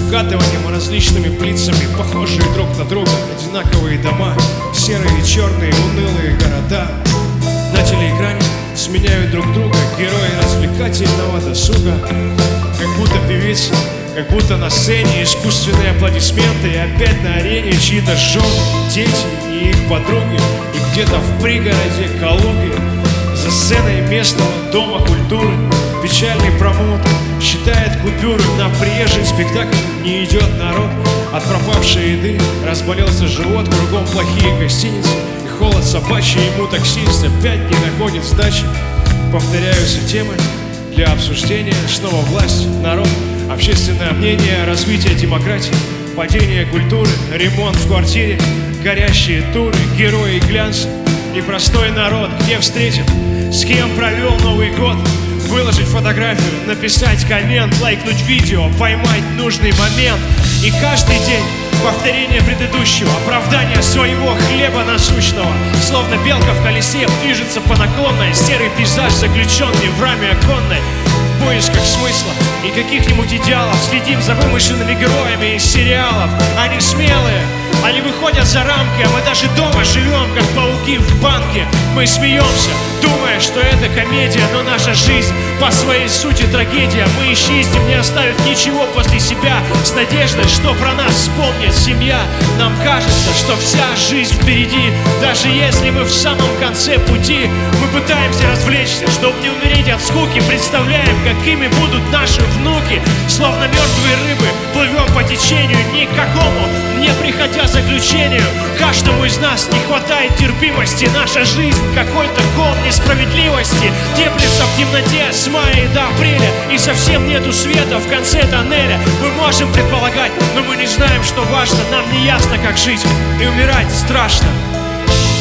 укатыванием различными плицами, похожие друг на друга, одинаковые дома, серые, черные, унылые города. На телеэкране сменяют друг друга герои развлекательного досуга. Как будто певица, как будто на сцене искусственные аплодисменты, и опять на арене чьи-то жены, дети и их подруги. И где-то в пригороде Калуги, за сценой местного дома культуры, печальный промоутер считает купюры. На приезжий спектакль не идет народ. От пропавшей еды разболелся живот, кругом плохие гостиницы и холод собачий. Ему таксист опять не находит сдачи. Повторяются темы для обсуждения. Снова власть, народ, общественное мнение, развитие демократии, падение культуры, ремонт в квартире, горящие туры, герои глянца и простой народ. Где встретит, с кем провел Новый год, выложить фотографию, написать коммент, лайкнуть видео, поймать нужный момент. И каждый день повторение предыдущего, оправдание своего хлеба насущного. Словно белка в колесе движется по наклонной, серый пейзаж, заключенный в раме оконной. В поисках смысла и каких-нибудь идеалов следим за вымышленными героями из сериалов. Они смелые, они выходят за рамки, а мы даже дома живем, как пауки в банке. Мы смеемся, думая, что это комедия, но наша жизнь по своей сути трагедия. Мы исчезнем, не оставив ничего после себя, с надеждой, что про нас вспомнит семья. Нам кажется, что вся жизнь впереди, даже если мы в самом конце пути. Мы пытаемся развлечься, чтобы не умереть от скуки, представляем, какими будут наши внуки. Словно мертвые рыбы плывем по течению, никакому не приходя к заключению. Каждому из нас не хватает терпимости. Наша жизнь какой-то ком несправедливости. Теплится в темноте с мая до апреля, и совсем нету света в конце тоннеля. Мы можем предполагать, но мы не знаем, что важно. Нам не ясно, как жить, и умирать страшно.